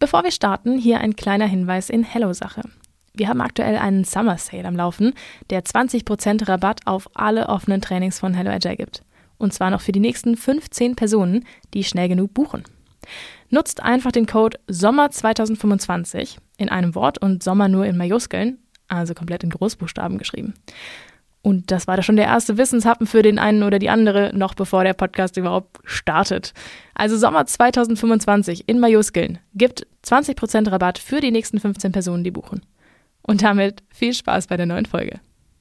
Bevor wir starten, hier ein kleiner Hinweis in Hello-Sache. Wir haben aktuell einen Summer Sale am Laufen, der 20% Rabatt auf alle offenen Trainings von Hello Agile gibt. Und zwar noch für die nächsten 15 Personen, die schnell genug buchen. Nutzt einfach den Code SOMMER2025 in einem Wort und Sommer nur in Majuskeln, also komplett in Großbuchstaben geschrieben. Und das war da schon der erste Wissenshappen für den einen oder die andere, noch bevor der Podcast überhaupt startet. Also Sommer 2025 in Majuskeln gibt 20% Rabatt für die nächsten 15 Personen, die buchen. Und damit viel Spaß bei der neuen Folge.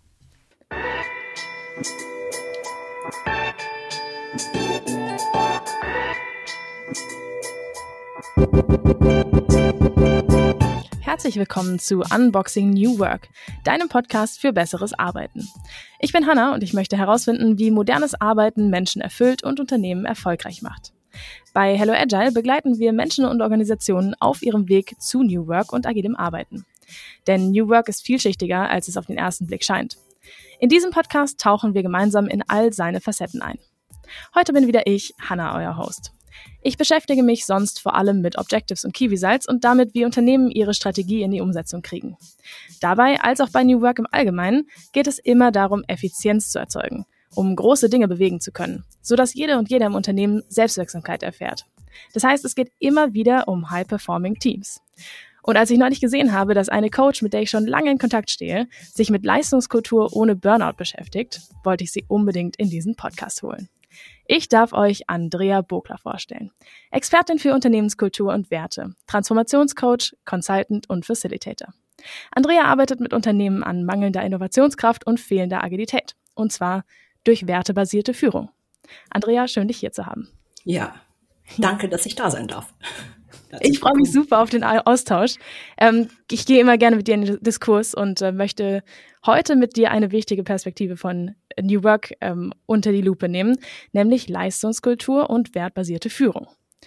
Herzlich willkommen zu Unboxing New Work, deinem Podcast für besseres Arbeiten. Ich bin Hannah und ich möchte herausfinden, wie modernes Arbeiten Menschen erfüllt und Unternehmen erfolgreich macht. Bei Hello Agile begleiten wir Menschen und Organisationen auf ihrem Weg zu New Work und agilem Arbeiten. Denn New Work ist vielschichtiger, als es auf den ersten Blick scheint. In diesem Podcast tauchen wir gemeinsam in all seine Facetten ein. Heute bin wieder ich, Hannah, euer Host. Ich beschäftige mich sonst vor allem mit Objectives und Key Results und damit, wie Unternehmen ihre Strategie in die Umsetzung kriegen. Dabei, als auch bei New Work im Allgemeinen, geht es immer darum, Effizienz zu erzeugen, um große Dinge bewegen zu können, sodass jede und jeder im Unternehmen Selbstwirksamkeit erfährt. Das heißt, es geht immer wieder um High-Performing Teams. Und als ich neulich gesehen habe, dass eine Coach, mit der ich schon lange in Kontakt stehe, sich mit Leistungskultur ohne Burnout beschäftigt, wollte ich sie unbedingt in diesen Podcast holen. Ich darf euch Andrea Bogler vorstellen. Expertin für Unternehmenskultur und Werte, Transformationscoach, Consultant und Facilitator. Andrea arbeitet mit Unternehmen an mangelnder Innovationskraft und fehlender Agilität. Und zwar durch wertebasierte Führung. Andrea, schön, dich hier zu haben. Ja, danke, dass ich da sein darf. Ich freue mich super auf den Austausch. Ich gehe immer gerne mit dir in den Diskurs und möchte heute mit dir eine wichtige Perspektive von New Work unter die Lupe nehmen, nämlich Leistungskultur und wertbasierte Führung.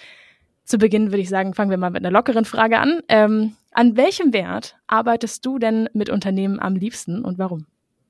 Zu Beginn würde ich sagen, fangen wir mal mit einer lockeren Frage an. An welchem Wert arbeitest du denn mit Unternehmen am liebsten und warum?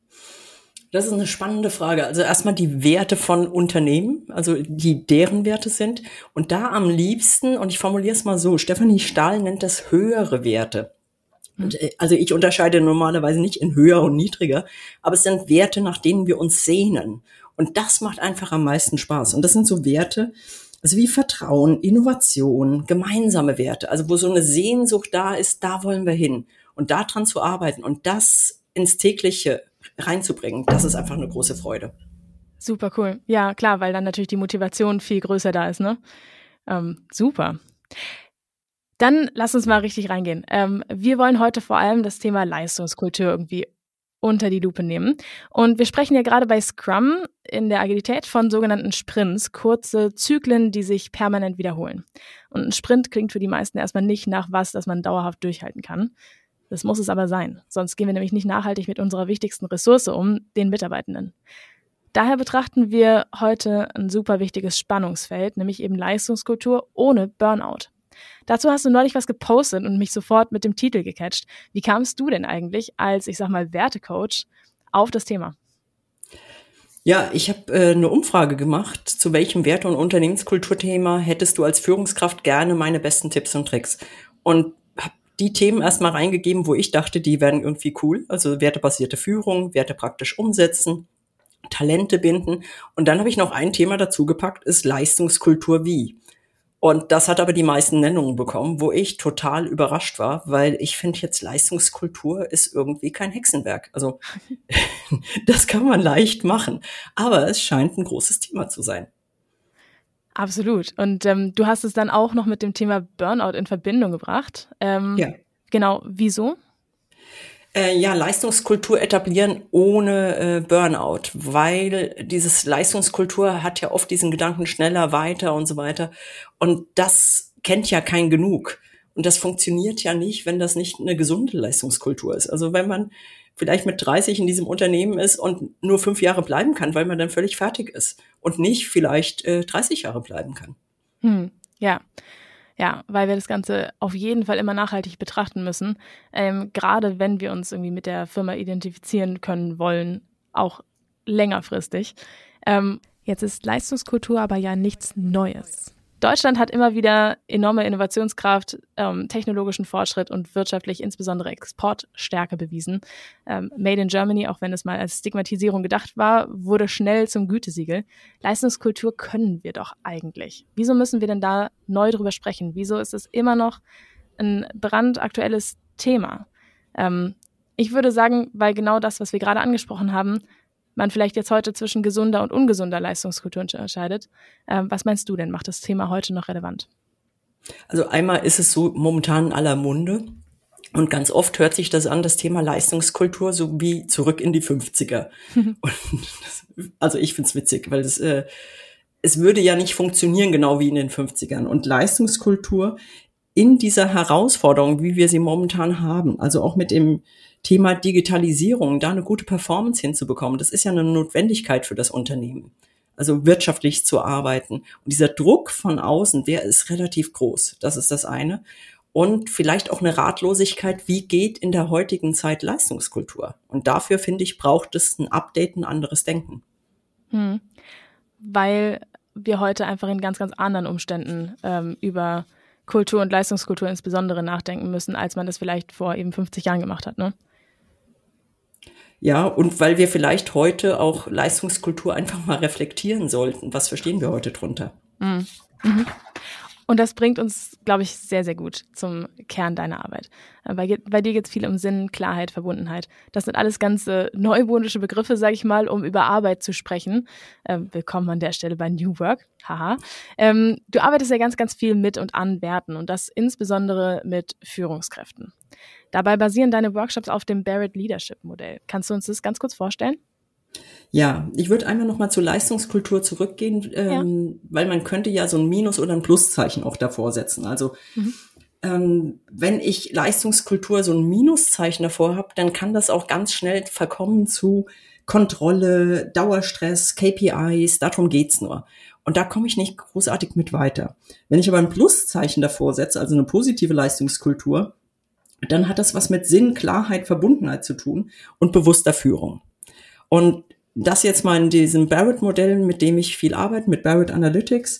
Das ist eine spannende Frage. Also erstmal die Werte von Unternehmen, also die deren Werte sind. Und da am liebsten, und ich formuliere es mal so, Stefanie Stahl nennt das höhere Werte. Und, also ich unterscheide normalerweise nicht in höher und niedriger, aber es sind Werte, nach denen wir uns sehnen. Und das macht einfach am meisten Spaß. Und das sind so Werte, also wie Vertrauen, Innovation, gemeinsame Werte. Also wo so eine Sehnsucht da ist, da wollen wir hin. Und daran zu arbeiten und das ins tägliche reinzubringen, das ist einfach eine große Freude. Super cool. Ja, klar, weil dann natürlich die Motivation viel größer da ist, ne? Super. Dann lass uns mal richtig reingehen. Wir wollen heute vor allem das Thema Leistungskultur irgendwie unter die Lupe nehmen. Und wir sprechen ja gerade bei Scrum in der Agilität von sogenannten Sprints, kurze Zyklen, die sich permanent wiederholen. Und ein Sprint klingt für die meisten erstmal nicht nach was, das man dauerhaft durchhalten kann. Das muss es aber sein, sonst gehen wir nämlich nicht nachhaltig mit unserer wichtigsten Ressource um, den Mitarbeitenden. Daher betrachten wir heute ein super wichtiges Spannungsfeld, nämlich eben Leistungskultur ohne Burnout. Dazu hast du neulich was gepostet und mich sofort mit dem Titel gecatcht. Wie kamst du denn eigentlich als, ich sag mal, Wertecoach auf das Thema? Ja, ich habe eine Umfrage gemacht, zu welchem Werte- und Unternehmenskulturthema hättest du als Führungskraft gerne meine besten Tipps und Tricks. Und habe die Themen erstmal reingegeben, wo ich dachte, die wären irgendwie cool. Also wertebasierte Führung, Werte praktisch umsetzen, Talente binden. Und dann habe ich noch ein Thema dazu gepackt, ist Leistungskultur wie. Und das hat aber die meisten Nennungen bekommen, wo ich total überrascht war, weil ich finde jetzt Leistungskultur ist irgendwie kein Hexenwerk. Also das kann man leicht machen, aber es scheint ein großes Thema zu sein. Absolut. Und du hast es dann auch noch mit dem Thema Burnout in Verbindung gebracht. Ja. Genau, wieso? Ja, Leistungskultur etablieren ohne Burnout, weil dieses Leistungskultur hat ja oft diesen Gedanken schneller, weiter und so weiter. Und das kennt ja kein Genug. Und das funktioniert ja nicht, wenn das nicht eine gesunde Leistungskultur ist. Also wenn man vielleicht mit 30 in diesem Unternehmen ist und nur 5 Jahre bleiben kann, weil man dann völlig fertig ist und nicht vielleicht 30 Jahre bleiben kann. Ja, weil wir das Ganze auf jeden Fall immer nachhaltig betrachten müssen, gerade wenn wir uns irgendwie mit der Firma identifizieren können wollen, auch längerfristig. Jetzt ist Leistungskultur aber ja nichts Neues. Deutschland hat immer wieder enorme Innovationskraft, technologischen Fortschritt und wirtschaftlich insbesondere Exportstärke bewiesen. Made in Germany, auch wenn es mal als Stigmatisierung gedacht war, wurde schnell zum Gütesiegel. Leistungskultur können wir doch eigentlich. Wieso müssen wir denn da neu drüber sprechen? Wieso ist es immer noch ein brandaktuelles Thema? Ich würde sagen, weil genau das, was wir gerade angesprochen haben, man vielleicht jetzt heute zwischen gesunder und ungesunder Leistungskultur unterscheidet. Was meinst du denn? Macht das Thema heute noch relevant? Also einmal ist es so momentan in aller Munde und ganz oft hört sich das an, das Thema Leistungskultur, so wie zurück in die 50er. Und also ich find's witzig, weil es würde ja nicht funktionieren, genau wie in den 50ern. Und Leistungskultur in dieser Herausforderung, wie wir sie momentan haben, also auch mit dem Thema Digitalisierung, da eine gute Performance hinzubekommen, das ist ja eine Notwendigkeit für das Unternehmen, also wirtschaftlich zu arbeiten. Und dieser Druck von außen, der ist relativ groß, das ist das eine. Und vielleicht auch eine Ratlosigkeit, wie geht in der heutigen Zeit Leistungskultur? Und dafür, finde ich, braucht es ein Update, ein anderes Denken. Weil wir heute einfach in ganz, ganz anderen Umständen über Kultur und Leistungskultur insbesondere nachdenken müssen, als man das vielleicht vor eben 50 Jahren gemacht hat, ne? Ja, und weil wir vielleicht heute auch Leistungskultur einfach mal reflektieren sollten. Was verstehen wir heute drunter? Mhm. Und das bringt uns, glaube ich, sehr, sehr gut zum Kern deiner Arbeit. Bei dir geht es viel um Sinn, Klarheit, Verbundenheit. Das sind alles ganz neumodische Begriffe, sage ich mal, um über Arbeit zu sprechen. Willkommen an der Stelle bei New Work. Haha. Du arbeitest ja ganz, ganz viel mit und an Werten und das insbesondere mit Führungskräften. Dabei basieren deine Workshops auf dem Barrett Leadership Modell. Kannst du uns das ganz kurz vorstellen? Ja, ich würde einmal noch mal zur Leistungskultur zurückgehen, weil man könnte ja so ein Minus- oder ein Pluszeichen auch davor setzen. Also wenn ich Leistungskultur so ein Minuszeichen davor habe, dann kann das auch ganz schnell verkommen zu Kontrolle, Dauerstress, KPIs, darum geht's nur. Und da komme ich nicht großartig mit weiter. Wenn ich aber ein Pluszeichen davor setze, also eine positive Leistungskultur, dann hat das was mit Sinn, Klarheit, Verbundenheit zu tun und bewusster Führung. Und das jetzt mal in diesem Barrett-Modell, mit dem ich viel arbeite, mit Barrett Analytics,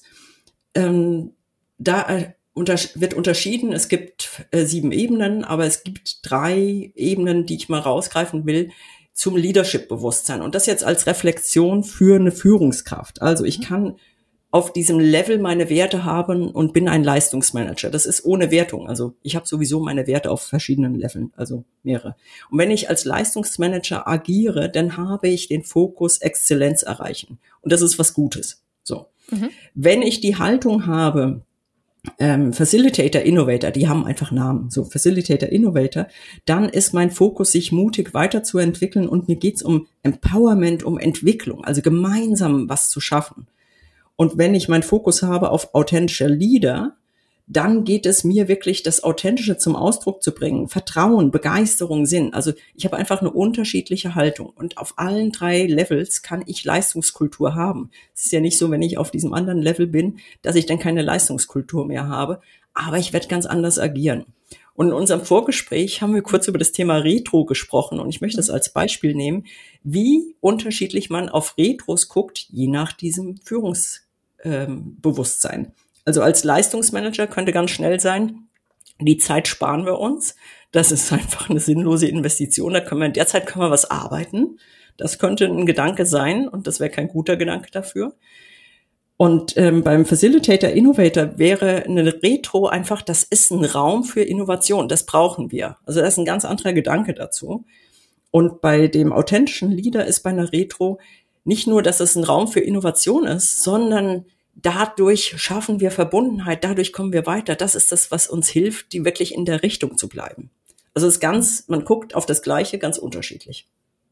da wird unterschieden, es gibt 7 Ebenen, aber es gibt 3 Ebenen, die ich mal rausgreifen will, zum Leadership-Bewusstsein. Und das jetzt als Reflexion für eine Führungskraft. Also ich kann auf diesem Level meine Werte haben und bin ein Leistungsmanager. Das ist ohne Wertung. Also ich habe sowieso meine Werte auf verschiedenen Leveln, also mehrere. Und wenn ich als Leistungsmanager agiere, dann habe ich den Fokus Exzellenz erreichen. Und das ist was Gutes. So. Wenn ich die Haltung habe, Facilitator, Innovator, die haben einfach Namen, so Facilitator, Innovator, dann ist mein Fokus, sich mutig weiterzuentwickeln und mir geht's um Empowerment, um Entwicklung, also gemeinsam was zu schaffen. Und wenn ich meinen Fokus habe auf authentische Leader, dann geht es mir wirklich, das Authentische zum Ausdruck zu bringen. Vertrauen, Begeisterung, Sinn. Also ich habe einfach eine unterschiedliche Haltung. Und auf allen 3 Levels kann ich Leistungskultur haben. Es ist ja nicht so, wenn ich auf diesem anderen Level bin, dass ich dann keine Leistungskultur mehr habe. Aber ich werde ganz anders agieren. Und in unserem Vorgespräch haben wir kurz über das Thema Retro gesprochen. Und ich möchte das als Beispiel nehmen, wie unterschiedlich man auf Retros guckt, je nach diesem Führungsbewusstsein. Also als Leistungsmanager könnte ganz schnell sein, die Zeit sparen wir uns. Das ist einfach eine sinnlose Investition. In der Zeit können wir was arbeiten. Das könnte ein Gedanke sein und das wäre kein guter Gedanke dafür. Und beim Facilitator Innovator wäre eine Retro einfach, das ist ein Raum für Innovation. Das brauchen wir. Also das ist ein ganz anderer Gedanke dazu. Und bei dem authentischen Leader ist bei einer Retro nicht nur, dass es ein Raum für Innovation ist, sondern dadurch schaffen wir Verbundenheit, dadurch kommen wir weiter. Das ist das, was uns hilft, die wirklich in der Richtung zu bleiben. Also es ist ganz, man guckt auf das Gleiche ganz unterschiedlich.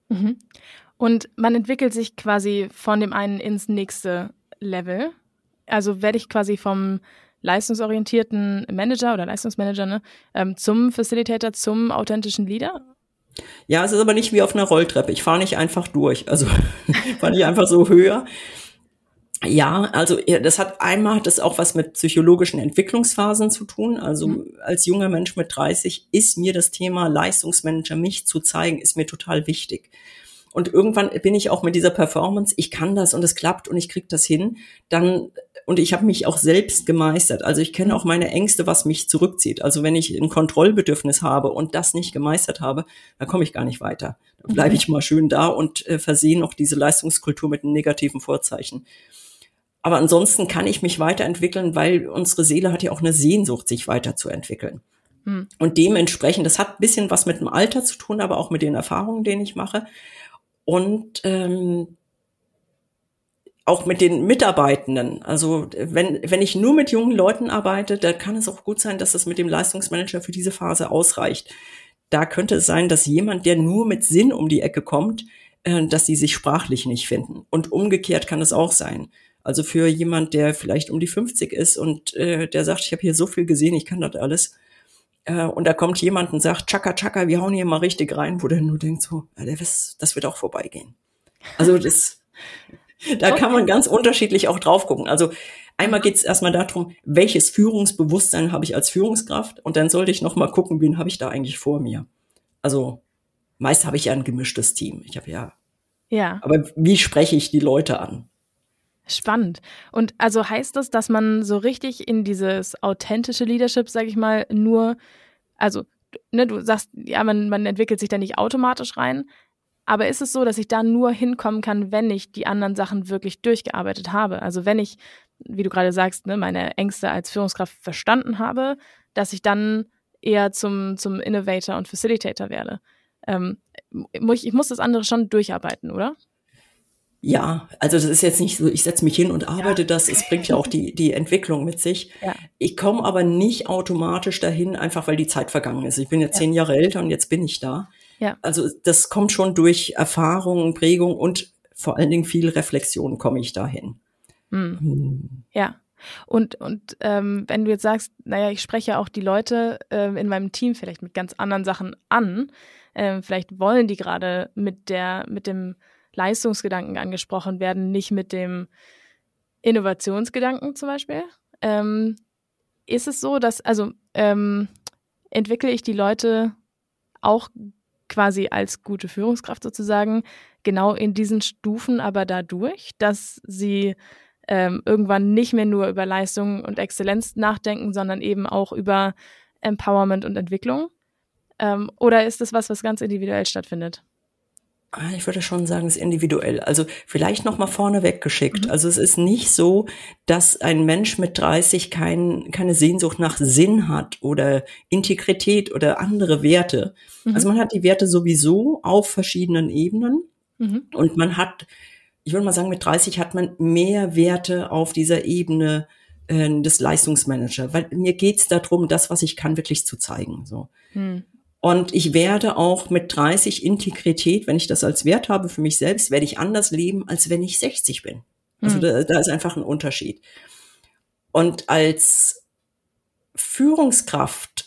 Und man entwickelt sich quasi von dem einen ins nächste Level. Also werde ich quasi vom leistungsorientierten Manager oder Leistungsmanager zum Facilitator, zum authentischen Leader? Ja, es ist aber nicht wie auf einer Rolltreppe. Ich fahre nicht einfach durch. Also fahre nicht einfach so höher. Ja, also das hat auch was mit psychologischen Entwicklungsphasen zu tun. Also als junger Mensch mit 30 ist mir das Thema Leistungsmanager, mich zu zeigen, ist mir total wichtig. und irgendwann bin ich auch mit dieser Performance, ich kann das und es klappt und ich kriege das hin, dann, und ich habe mich auch selbst gemeistert. Also ich kenne auch meine Ängste, was mich zurückzieht. Also wenn ich ein Kontrollbedürfnis habe und das nicht gemeistert habe, dann komme ich gar nicht weiter. Dann bleibe ich mal schön da und versehe noch diese Leistungskultur mit einem negativen Vorzeichen. Aber ansonsten kann ich mich weiterentwickeln, weil unsere Seele hat ja auch eine Sehnsucht, sich weiterzuentwickeln. Und dementsprechend, das hat ein bisschen was mit dem Alter zu tun, aber auch mit den Erfahrungen, denen ich mache. Und auch mit den Mitarbeitenden. Also wenn ich nur mit jungen Leuten arbeite, da kann es auch gut sein, dass es mit dem Leistungsmanager für diese Phase ausreicht. Da könnte es sein, dass jemand, der nur mit Sinn um die Ecke kommt, dass die sich sprachlich nicht finden. Und umgekehrt kann es auch sein. Also für jemand, der vielleicht um die 50 ist und der sagt, ich habe hier so viel gesehen, ich kann das alles. Und da kommt jemand und sagt, tschakka, tschakka, wir hauen hier mal richtig rein, wo der nur denkt so, ja, das wird auch vorbeigehen. Also da kann man ganz unterschiedlich auch drauf gucken. Also einmal geht es erstmal darum, welches Führungsbewusstsein habe ich als Führungskraft, und dann sollte ich noch mal gucken, wen habe ich da eigentlich vor mir. Also meist habe ich ja ein gemischtes Team. Ich habe ja. Aber wie spreche ich die Leute an? Spannend. Und also heißt das, dass man so richtig in dieses authentische Leadership, sag ich mal, nur, also ne, du sagst, ja, man entwickelt sich da nicht automatisch rein, aber ist es so, dass ich da nur hinkommen kann, wenn ich die anderen Sachen wirklich durchgearbeitet habe? Also wenn ich, wie du gerade sagst, ne, meine Ängste als Führungskraft verstanden habe, dass ich dann eher zum Innovator und Facilitator werde. Ich muss das andere schon durcharbeiten, oder? Ja, also das ist jetzt nicht so, ich setze mich hin und arbeite das, es bringt ja auch die Entwicklung mit sich. Ja. Ich komme aber nicht automatisch dahin, einfach weil die Zeit vergangen ist. Ich bin jetzt 10 Jahre älter und jetzt bin ich da. Ja. Also das kommt schon durch Erfahrung, Prägung und vor allen Dingen viel Reflexion komme ich dahin. Ja. Und wenn du jetzt sagst, naja, ich spreche auch die Leute in meinem Team vielleicht mit ganz anderen Sachen an, vielleicht wollen die gerade mit dem Leistungsgedanken angesprochen werden, nicht mit dem Innovationsgedanken zum Beispiel. Ist es so, dass, entwickle ich die Leute auch quasi als gute Führungskraft sozusagen genau in diesen Stufen aber dadurch, dass sie irgendwann nicht mehr nur über Leistung und Exzellenz nachdenken, sondern eben auch über Empowerment und Entwicklung? Oder ist das was ganz individuell stattfindet? Ich würde schon sagen, es ist individuell. Also vielleicht noch mal vorneweg geschickt. Also es ist nicht so, dass ein Mensch mit 30 keine Sehnsucht nach Sinn hat oder Integrität oder andere Werte. Also man hat die Werte sowieso auf verschiedenen Ebenen. Und man hat, ich würde mal sagen, mit 30 hat man mehr Werte auf dieser Ebene des Leistungsmanagers. Weil mir geht's darum, das, was ich kann, wirklich zu zeigen. So. Und ich werde auch mit 30 Integrität, wenn ich das als Wert habe für mich selbst, werde ich anders leben, als wenn ich 60 bin. Also da ist einfach ein Unterschied. Und als Führungskraft,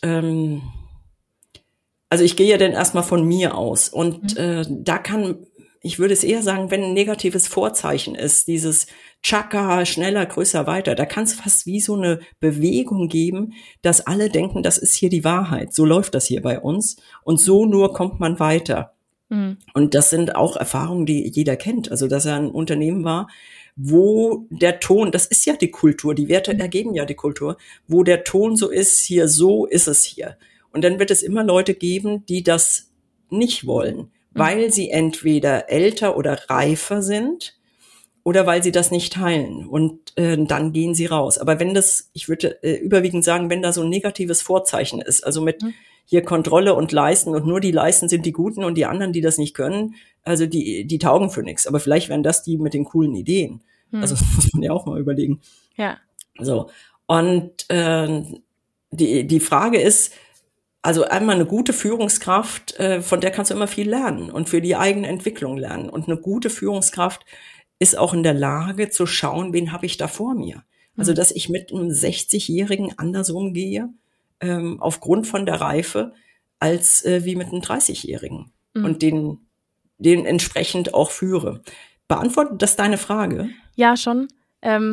also ich gehe ja dann erstmal von mir aus. Und da kann, ich würde es eher sagen, wenn ein negatives Vorzeichen ist, dieses Chaka, schneller, größer, weiter, da kann es fast wie so eine Bewegung geben, dass alle denken, das ist hier die Wahrheit. So läuft das hier bei uns. Und so nur kommt man weiter. Und das sind auch Erfahrungen, die jeder kennt. Also, dass er ein Unternehmen war, wo der Ton, das ist ja die Kultur, die Werte ergeben ja die Kultur, wo der Ton so ist, hier, so ist es hier. Und dann wird es immer Leute geben, die das nicht wollen, weil sie entweder älter oder reifer sind oder weil sie das nicht teilen. Und dann gehen sie raus. Aber wenn das, ich würde überwiegend sagen, wenn da so ein negatives Vorzeichen ist, also mit hier Kontrolle und Leisten und nur die Leisten sind die Guten und die anderen, die das nicht können, also die taugen für nichts. Aber vielleicht wären das die mit den coolen Ideen. Also das muss man ja auch mal überlegen. Ja. So. Und die Frage ist, also einmal eine gute Führungskraft, von der kannst du immer viel lernen und für die eigene Entwicklung lernen. Und eine gute Führungskraft ist auch in der Lage zu schauen, wen habe ich da vor mir. Also dass ich mit einem 60-Jährigen anders umgehe, aufgrund von der Reife, als wie mit einem 30-Jährigen. Und den entsprechend auch führe. Beantwortet das deine Frage? Ja, schon.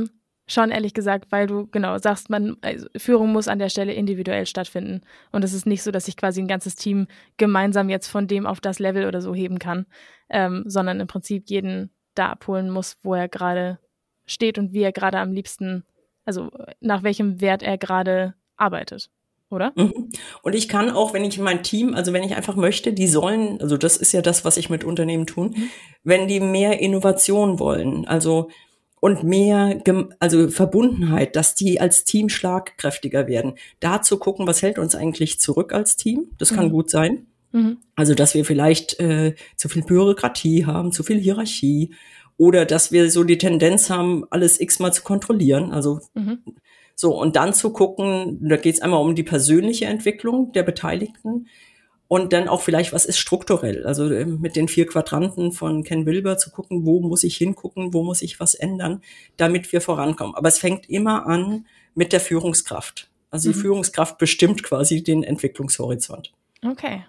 Schon ehrlich gesagt, weil du genau sagst, also Führung muss an der Stelle individuell stattfinden. Und es ist nicht so, dass ich quasi ein ganzes Team gemeinsam jetzt von dem auf das Level oder so heben kann, sondern im Prinzip jeden da abholen muss, wo er gerade steht und wie er gerade am liebsten, also nach welchem Wert er gerade arbeitet, oder? Mhm. Und ich kann auch, wenn ich mein Team, also wenn ich einfach möchte, die sollen, also das ist ja das, was ich mit Unternehmen tun, wenn die mehr Innovation wollen, also und mehr, also Verbundenheit, dass die als Team schlagkräftiger werden. Da zu gucken, was hält uns eigentlich zurück als Team? Das kann gut sein. Also, dass wir vielleicht zu viel Bürokratie haben, zu viel Hierarchie oder dass wir so die Tendenz haben, alles x-mal zu kontrollieren. Also so, und dann zu gucken, da geht es einmal um die persönliche Entwicklung der Beteiligten und dann auch vielleicht, was ist strukturell? Also mit den 4 Quadranten von Ken Wilber zu gucken, wo muss ich hingucken, wo muss ich was ändern, damit wir vorankommen. Aber es fängt immer an mit der Führungskraft. Also die Führungskraft bestimmt quasi den Entwicklungshorizont. Okay.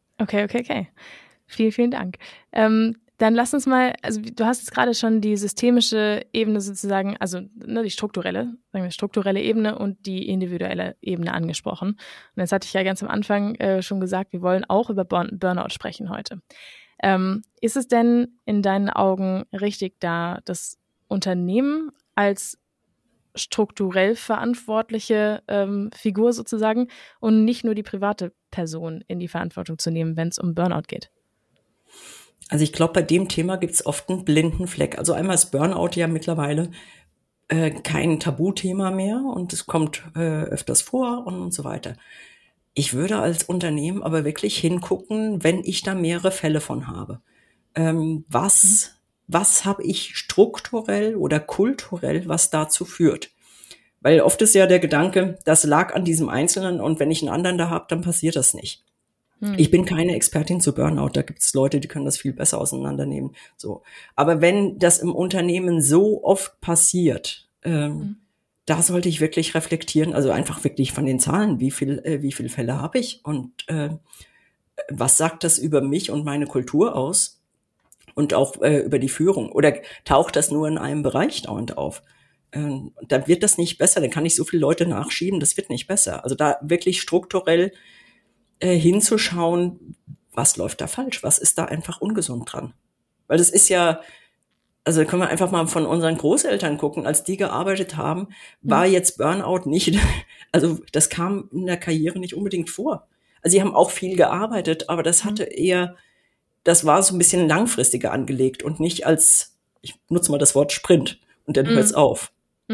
Vielen Dank. Dann lass uns mal, also du hast jetzt gerade schon die systemische Ebene sozusagen, also die strukturelle Ebene und die individuelle Ebene angesprochen. Und jetzt hatte ich ja ganz am Anfang schon gesagt, wir wollen auch über Burnout sprechen heute. Ist es denn in deinen Augen richtig, da das Unternehmen als strukturell verantwortliche Figur sozusagen und nicht nur die private Person in die Verantwortung zu nehmen, wenn es um Burnout geht? Also ich glaube, bei dem Thema gibt es oft einen blinden Fleck. Also einmal ist Burnout ja mittlerweile kein Tabuthema mehr und es kommt öfters vor und so weiter. Ich würde als Unternehmen aber wirklich hingucken, wenn ich da mehrere Fälle von habe. Was habe ich strukturell oder kulturell, was dazu führt? Weil oft ist ja der Gedanke, das lag an diesem Einzelnen und wenn ich einen anderen da habe, dann passiert das nicht. Ich bin keine Expertin zu Burnout, da gibt es Leute, die können das viel besser auseinandernehmen. So, aber wenn das im Unternehmen so oft passiert, da sollte ich wirklich reflektieren, also einfach wirklich von den Zahlen, wie viele Fälle habe ich und was sagt das über mich und meine Kultur aus und auch über die Führung? Oder taucht das nur in einem Bereich dauernd auf? Dann wird das nicht besser, dann kann ich so viele Leute nachschieben, das wird nicht besser. Also da wirklich strukturell hinzuschauen, was läuft da falsch, was ist da einfach ungesund dran. Weil das ist ja, also können wir einfach mal von unseren Großeltern gucken, als die gearbeitet haben, war jetzt Burnout nicht, also das kam in der Karriere nicht unbedingt vor. Also sie haben auch viel gearbeitet, aber das hatte eher, das war so ein bisschen langfristiger angelegt und nicht als, ich nutze mal das Wort Sprint und dann hört's auf.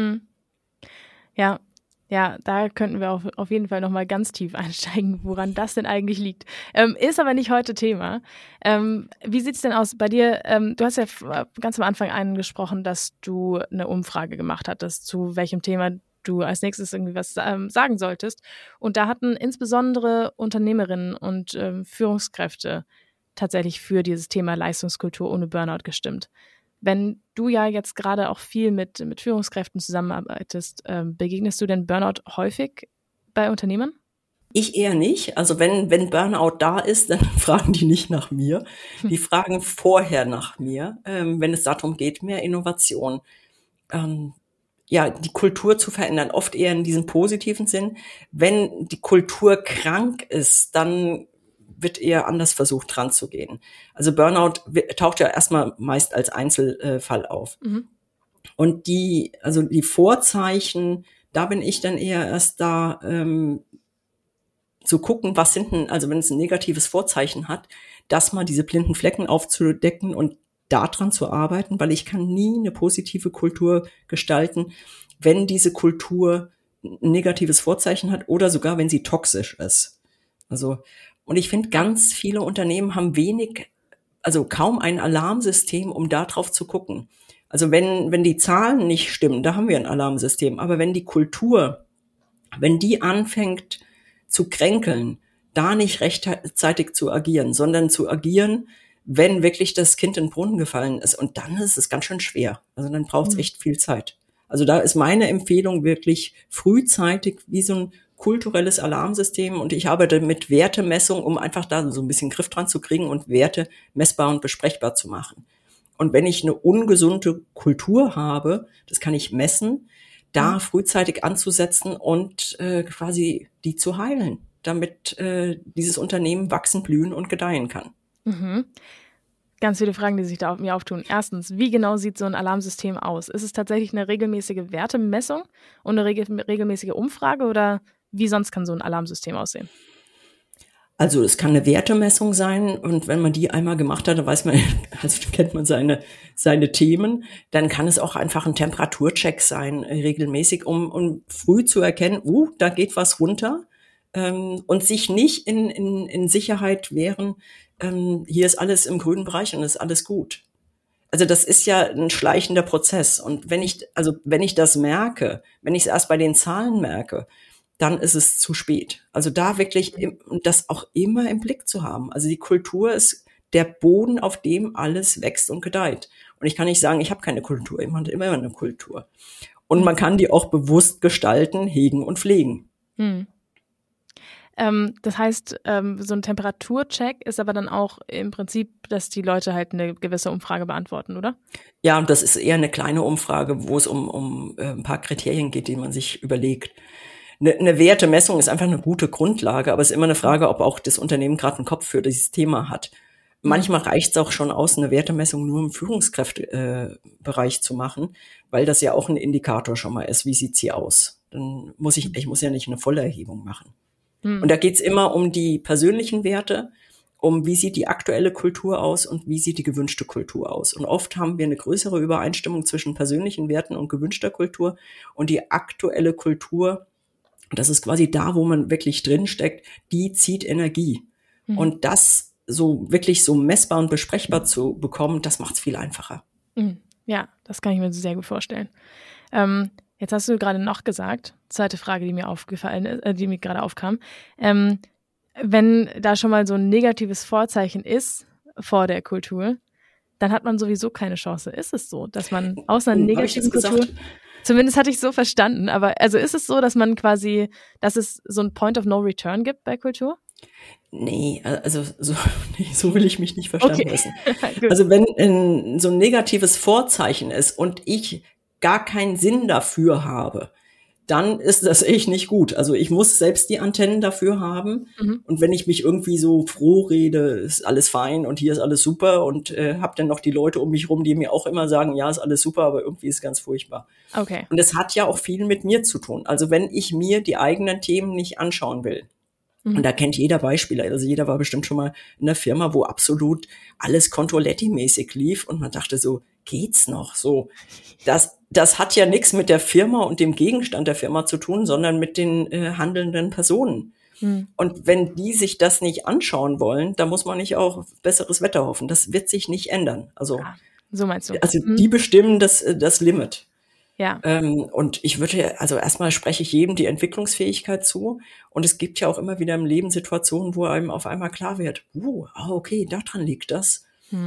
Ja, da könnten wir auf jeden Fall nochmal ganz tief einsteigen, woran das denn eigentlich liegt. Ist aber nicht heute Thema. Wie sieht's denn aus bei dir? Du hast ja ganz am Anfang angesprochen, dass du eine Umfrage gemacht hattest, zu welchem Thema du als nächstes irgendwie was sagen solltest. Und da hatten insbesondere Unternehmerinnen und Führungskräfte tatsächlich für dieses Thema Leistungskultur ohne Burnout gestimmt. Wenn du ja jetzt gerade auch viel mit Führungskräften zusammenarbeitest, begegnest du denn Burnout häufig bei Unternehmern? Ich eher nicht. Also wenn Burnout da ist, dann fragen die nicht nach mir. Die fragen vorher nach mir, wenn es darum geht, mehr Innovation, die Kultur zu verändern. Oft eher in diesem positiven Sinn. Wenn die Kultur krank ist, dann wird eher anders versucht, dran zu gehen. Also Burnout taucht ja erstmal meist als Einzelfall auf. Und die Vorzeichen, da bin ich dann eher erst da, zu gucken, was sind denn, also wenn es ein negatives Vorzeichen hat, dass mal diese blinden Flecken aufzudecken und daran zu arbeiten, weil ich kann nie eine positive Kultur gestalten, wenn diese Kultur ein negatives Vorzeichen hat oder sogar, wenn sie toxisch ist. Also, und ich finde, ganz viele Unternehmen haben kaum ein Alarmsystem, um da drauf zu gucken. Also wenn die Zahlen nicht stimmen, da haben wir ein Alarmsystem. Aber wenn die Kultur, wenn die anfängt zu kränkeln, da nicht rechtzeitig zu agieren, sondern zu agieren, wenn wirklich das Kind in den Brunnen gefallen ist. Und dann ist es ganz schön schwer. Also dann braucht es echt viel Zeit. Also da ist meine Empfehlung wirklich frühzeitig wie so ein kulturelles Alarmsystem und ich arbeite mit Wertemessung, um einfach da so ein bisschen Griff dran zu kriegen und Werte messbar und besprechbar zu machen. Und wenn ich eine ungesunde Kultur habe, das kann ich messen, da frühzeitig anzusetzen und quasi die zu heilen, damit dieses Unternehmen wachsen, blühen und gedeihen kann. Mhm. Ganz viele Fragen, die sich da mir auftun. Erstens, wie genau sieht so ein Alarmsystem aus? Ist es tatsächlich eine regelmäßige Wertemessung und eine regelmäßige Umfrage oder wie sonst kann so ein Alarmsystem aussehen? Also es kann eine Wertemessung sein und wenn man die einmal gemacht hat, dann weiß man, also kennt man seine Themen. Dann kann es auch einfach ein Temperaturcheck sein, regelmäßig, um früh zu erkennen, da geht was runter, und sich nicht in Sicherheit wehren, hier ist alles im grünen Bereich und ist alles gut. Also das ist ja ein schleichender Prozess. Und wenn ich das merke, wenn ich es erst bei den Zahlen merke, dann ist es zu spät. Also da wirklich das auch immer im Blick zu haben. Also die Kultur ist der Boden, auf dem alles wächst und gedeiht. Und ich kann nicht sagen, ich habe keine Kultur. Ich habe immer eine Kultur. Und man kann die auch bewusst gestalten, hegen und pflegen. Das heißt, so ein Temperaturcheck ist aber dann auch im Prinzip, dass die Leute halt eine gewisse Umfrage beantworten, oder? Ja, und das ist eher eine kleine Umfrage, wo es um ein paar Kriterien geht, die man sich überlegt. Eine Wertemessung ist einfach eine gute Grundlage, aber es ist immer eine Frage, ob auch das Unternehmen gerade einen Kopf für dieses Thema hat. Manchmal reicht es auch schon aus, eine Wertemessung nur im Führungskräftebereich zu machen, weil das ja auch ein Indikator schon mal ist, wie sieht's hier aus. Dann muss ich muss ja nicht eine Vollerhebung machen. Und da geht's immer um die persönlichen Werte, um wie sieht die aktuelle Kultur aus und wie sieht die gewünschte Kultur aus. Und oft haben wir eine größere Übereinstimmung zwischen persönlichen Werten und gewünschter Kultur und die aktuelle Kultur. Das ist quasi da, wo man wirklich drinsteckt, die zieht Energie. Und das so wirklich so messbar und besprechbar zu bekommen, das macht es viel einfacher. Ja, das kann ich mir sehr gut vorstellen. Jetzt hast du gerade noch gesagt, zweite Frage, die mir aufgefallen ist, die mir gerade aufkam. Wenn da schon mal so ein negatives Vorzeichen ist vor der Kultur, dann hat man sowieso keine Chance. Ist es so, dass man aus einer negativen Kultur... Zumindest hatte ich so verstanden, aber also ist es so, dass man quasi, dass es so ein Point of No Return gibt bei Kultur? Nee, also so will ich mich nicht verstanden lassen. Gut. Also wenn so ein negatives Vorzeichen ist und ich gar keinen Sinn dafür habe, dann ist das echt nicht gut. Also ich muss selbst die Antennen dafür haben. Und wenn ich mich irgendwie so froh rede, ist alles fein und hier ist alles super und habe dann noch die Leute um mich rum, die mir auch immer sagen, ja, ist alles super, aber irgendwie ist es ganz furchtbar. Okay. Und es hat ja auch viel mit mir zu tun. Also wenn ich mir die eigenen Themen nicht anschauen will, und da kennt jeder Beispiele, also jeder war bestimmt schon mal in einer Firma, wo absolut alles Controletti-mäßig lief und man dachte so, geht's noch? So, das hat ja nichts mit der Firma und dem Gegenstand der Firma zu tun, sondern mit den handelnden Personen. Und wenn die sich das nicht anschauen wollen, dann muss man nicht auch besseres Wetter hoffen. Das wird sich nicht ändern. Also, so meinst du. Also die bestimmen das Limit. Ja. Und ich würde, also erstmal spreche ich jedem die Entwicklungsfähigkeit zu. Und es gibt ja auch immer wieder im Leben Situationen, wo einem auf einmal klar wird, okay, daran liegt das.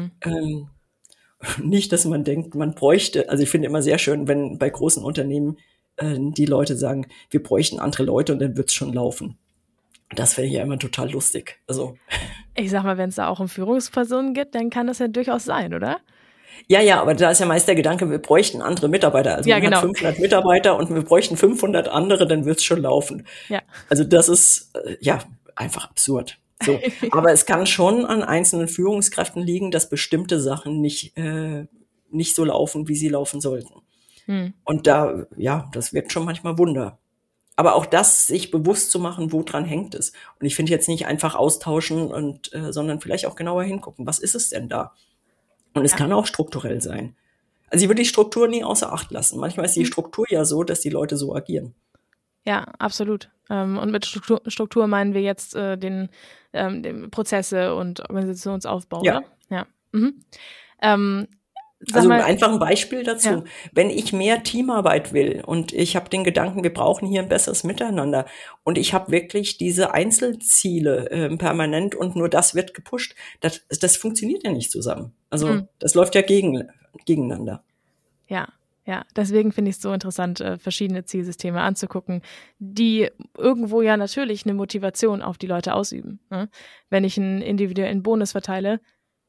Nicht, dass man denkt, man bräuchte, also ich finde immer sehr schön, wenn bei großen Unternehmen die Leute sagen, wir bräuchten andere Leute und dann wird's schon laufen. Das finde ich ja immer total lustig. Also ich sag mal, wenn es da auch um Führungspersonen gibt, dann kann das ja durchaus sein, oder? Ja, aber da ist ja meist der Gedanke, wir bräuchten andere Mitarbeiter. Also ja, man genau. hat 500 Mitarbeiter und wir bräuchten 500 andere, dann wird's schon laufen. Ja. Also das ist einfach absurd. So, aber es kann schon an einzelnen Führungskräften liegen, dass bestimmte Sachen nicht so laufen, wie sie laufen sollten. Und das wirkt schon manchmal Wunder. Aber auch das, sich bewusst zu machen, woran hängt es. Und ich finde jetzt nicht einfach austauschen sondern vielleicht auch genauer hingucken. Was ist es denn da? Und es kann auch strukturell sein. Also ich würde die Struktur nie außer Acht lassen. Manchmal ist die Struktur ja so, dass die Leute so agieren. Ja, absolut. Und mit Struktur meinen wir jetzt den Prozesse und Organisationsaufbau, Ja. oder? Ja. Also einfach ein Beispiel dazu. Ja. Wenn ich mehr Teamarbeit will und ich habe den Gedanken, wir brauchen hier ein besseres Miteinander und ich habe wirklich diese Einzelziele permanent und nur das wird gepusht, das funktioniert ja nicht zusammen. Also das läuft ja gegeneinander. Ja, deswegen finde ich es so interessant, verschiedene Zielsysteme anzugucken, die irgendwo ja natürlich eine Motivation auf die Leute ausüben. Ne? Wenn ich einen individuellen Bonus verteile,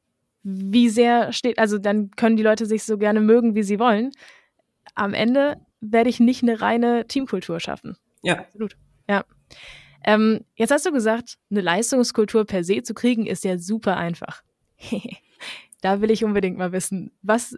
wie sehr steht, also dann können die Leute sich so gerne mögen, wie sie wollen. Am Ende werde ich nicht eine reine Teamkultur schaffen. Ja. Absolut. Ja. Jetzt hast du gesagt, eine Leistungskultur per se zu kriegen, ist ja super einfach. Da will ich unbedingt mal wissen, was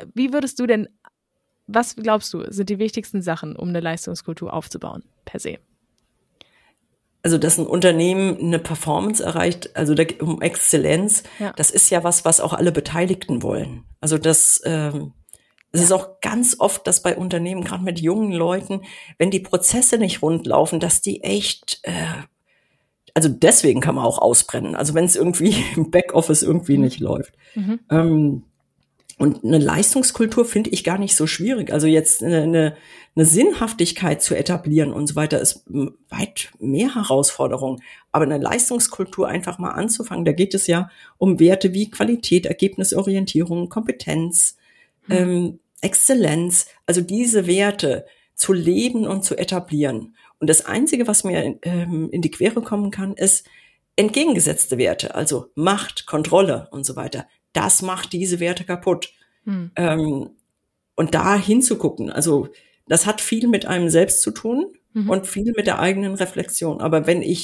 glaubst du, sind die wichtigsten Sachen, um eine Leistungskultur aufzubauen, per se? Also, dass ein Unternehmen eine Performance erreicht, also um Exzellenz, das ist ja was auch alle Beteiligten wollen. Also es ist auch ganz oft, dass bei Unternehmen, gerade mit jungen Leuten, wenn die Prozesse nicht rund laufen, dass die echt, also deswegen kann man auch ausbrennen. Also wenn es irgendwie im Backoffice irgendwie nicht läuft. Und eine Leistungskultur finde ich gar nicht so schwierig. Also jetzt eine Sinnhaftigkeit zu etablieren und so weiter ist weit mehr Herausforderung. Aber eine Leistungskultur einfach mal anzufangen, da geht es ja um Werte wie Qualität, Ergebnisorientierung, Kompetenz, Exzellenz. Also diese Werte zu leben und zu etablieren. Und das Einzige, was mir in die Quere kommen kann, ist entgegengesetzte Werte, also Macht, Kontrolle und so weiter. Das macht diese Werte kaputt. Und da hinzugucken, also das hat viel mit einem selbst zu tun und viel mit der eigenen Reflexion. Aber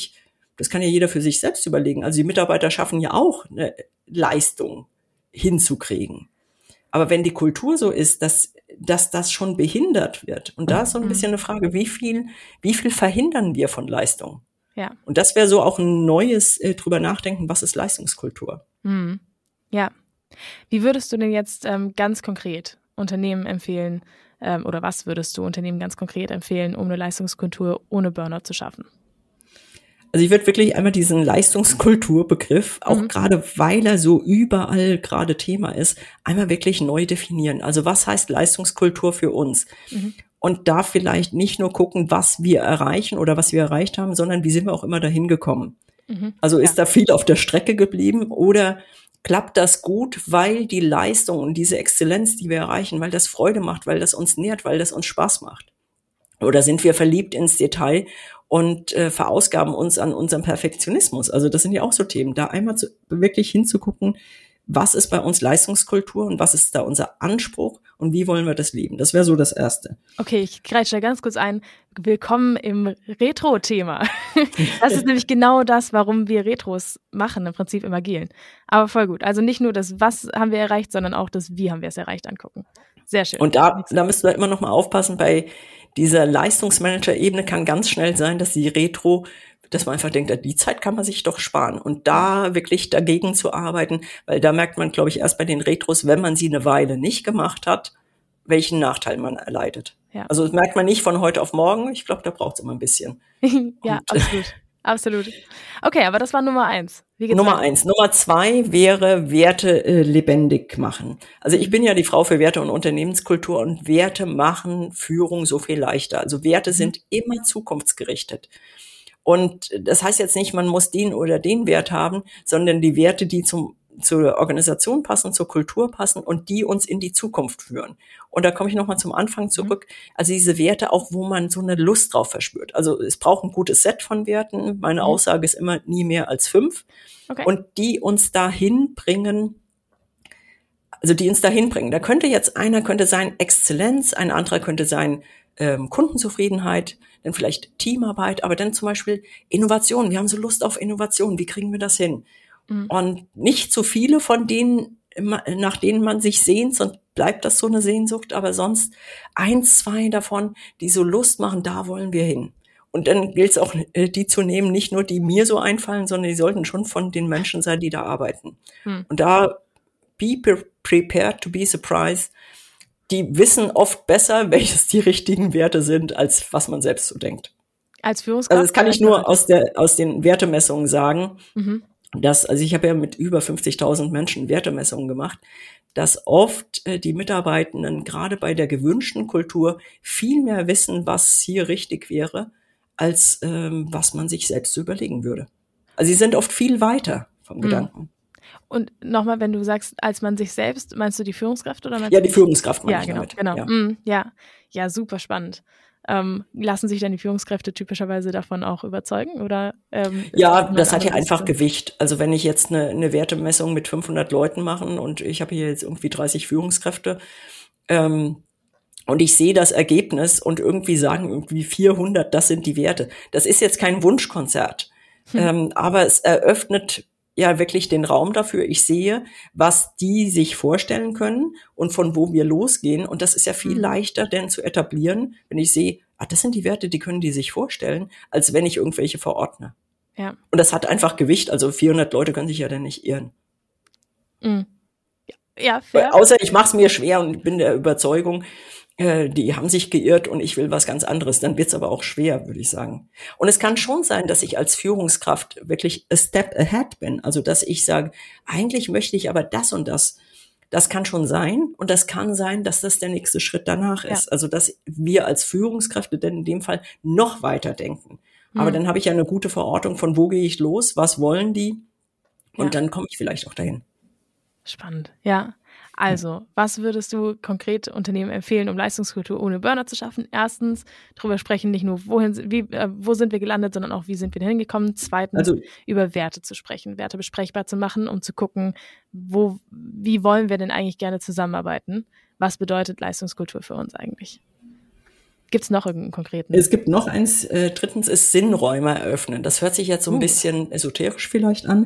das kann ja jeder für sich selbst überlegen, also die Mitarbeiter schaffen ja auch eine Leistung hinzukriegen. Aber wenn die Kultur so ist, dass das schon behindert wird, und da ist so ein bisschen eine Frage, wie viel verhindern wir von Leistung? Ja. Und das wäre so auch ein neues drüber nachdenken, was ist Leistungskultur? Ja. Wie würdest du denn jetzt ganz konkret Unternehmen empfehlen, oder was würdest du Unternehmen ganz konkret empfehlen, um eine Leistungskultur ohne Burnout zu schaffen? Also ich würde wirklich einmal diesen Leistungskulturbegriff, auch gerade weil er so überall gerade Thema ist, einmal wirklich neu definieren. Also was heißt Leistungskultur für uns? Und da vielleicht nicht nur gucken, was wir erreichen oder was wir erreicht haben, sondern wie sind wir auch immer dahin gekommen? Also ist da viel auf der Strecke geblieben oder klappt das gut, weil die Leistung und diese Exzellenz, die wir erreichen, weil das Freude macht, weil das uns nährt, weil das uns Spaß macht? Oder sind wir verliebt ins Detail und verausgaben uns an unserem Perfektionismus? Also das sind ja auch so Themen. Da einmal wirklich hinzugucken, was ist bei uns Leistungskultur und was ist da unser Anspruch und wie wollen wir das leben? Das wäre so das Erste. Okay, ich greife da ganz kurz ein. Willkommen im Retro-Thema. Das ist nämlich genau das, warum wir Retros machen, im Prinzip im Agilen. Aber voll gut. Also nicht nur das, was haben wir erreicht, sondern auch das, wie haben wir es erreicht, angucken. Sehr schön. Und da müssen wir immer noch mal aufpassen, bei dieser Leistungsmanager-Ebene kann ganz schnell sein, dass dass man einfach denkt, die Zeit kann man sich doch sparen. Und da wirklich dagegen zu arbeiten, weil da merkt man, glaube ich, erst bei den Retros, wenn man sie eine Weile nicht gemacht hat, welchen Nachteil man erleidet. Ja. Also das merkt man nicht von heute auf morgen. Ich glaube, da braucht es immer ein bisschen. Ja, absolut. Absolut. Okay, aber das war Nummer 1. Nummer 1. Nummer 2 wäre Werte lebendig machen. Also ich bin ja die Frau für Werte und Unternehmenskultur und Werte machen Führung so viel leichter. Also Werte sind immer zukunftsgerichtet. Und das heißt jetzt nicht, man muss den oder den Wert haben, sondern die Werte, die zur Organisation passen, zur Kultur passen und die uns in die Zukunft führen. Und da komme ich nochmal zum Anfang zurück. Also diese Werte auch, wo man so eine Lust drauf verspürt. Also es braucht ein gutes Set von Werten. Meine Aussage ist immer nie mehr als 5. Okay. Und die uns dahin bringen, Da könnte jetzt einer könnte sein Exzellenz, ein anderer könnte sein Kundenzufriedenheit, dann vielleicht Teamarbeit, aber dann zum Beispiel Innovation. Wir haben so Lust auf Innovation. Wie kriegen wir das hin? Und nicht zu viele von denen, nach denen man sich sehnt, sonst bleibt das so eine Sehnsucht, aber sonst 1, 2 davon, die so Lust machen, da wollen wir hin. Und dann gilt es auch, die zu nehmen, nicht nur die mir so einfallen, sondern die sollten schon von den Menschen sein, die da arbeiten. Und da be prepared to be surprised. Die wissen oft besser, welches die richtigen Werte sind, als was man selbst so denkt. Als Führungskraft? Also das kann ich nur aus den Wertemessungen sagen. Also ich habe ja mit über 50.000 Menschen Wertemessungen gemacht, dass oft die Mitarbeitenden gerade bei der gewünschten Kultur viel mehr wissen, was hier richtig wäre, als was man sich selbst so überlegen würde. Also sie sind oft viel weiter vom Gedanken. Und nochmal, wenn du sagst, als man sich selbst, meinst du die Führungskraft oder meinst Ja, die Führungskraft meine ich damit. Genau. Ja, super spannend. Lassen sich dann die Führungskräfte typischerweise davon auch überzeugen? Oder, ja, das hat ja einfach Gewicht. Also wenn ich jetzt eine Wertemessung mit 500 Leuten mache und ich habe hier jetzt irgendwie 30 Führungskräfte, und ich sehe das Ergebnis und irgendwie sagen irgendwie 400, das sind die Werte. Das ist jetzt kein Wunschkonzert, aber es eröffnet ja wirklich den Raum dafür. Ich sehe, was die sich vorstellen können und von wo wir losgehen. Und das ist ja viel leichter denn zu etablieren, wenn ich sehe, das sind die Werte, die können die sich vorstellen, als wenn ich irgendwelche verordne. Ja. Und das hat einfach Gewicht. Also 400 Leute können sich ja dann nicht irren. Mhm. Ja, fair. Außer ich mache es mir schwer und bin der Überzeugung, die haben sich geirrt und ich will was ganz anderes. Dann wird's aber auch schwer, würde ich sagen. Und es kann schon sein, dass ich als Führungskraft wirklich a step ahead bin. Also dass ich sage, eigentlich möchte ich aber das und das. Das kann schon sein. Und das kann sein, dass das der nächste Schritt danach ist. Also dass wir als Führungskräfte denn in dem Fall noch weiter denken. Aber dann habe ich ja eine gute Verortung von, wo gehe ich los, was wollen die? Und dann komme ich vielleicht auch dahin. Spannend, ja. Also, was würdest du konkret Unternehmen empfehlen, um Leistungskultur ohne Burnout zu schaffen? Erstens, darüber sprechen, nicht nur, wo sind wir gelandet, sondern auch, wie sind wir da hingekommen? Zweitens, über Werte zu sprechen, Werte besprechbar zu machen, um zu gucken, wie wollen wir denn eigentlich gerne zusammenarbeiten? Was bedeutet Leistungskultur für uns eigentlich? Gibt es noch irgendeinen konkreten? Es gibt noch eins. Drittens ist Sinnräume eröffnen. Das hört sich jetzt so ein bisschen esoterisch vielleicht an.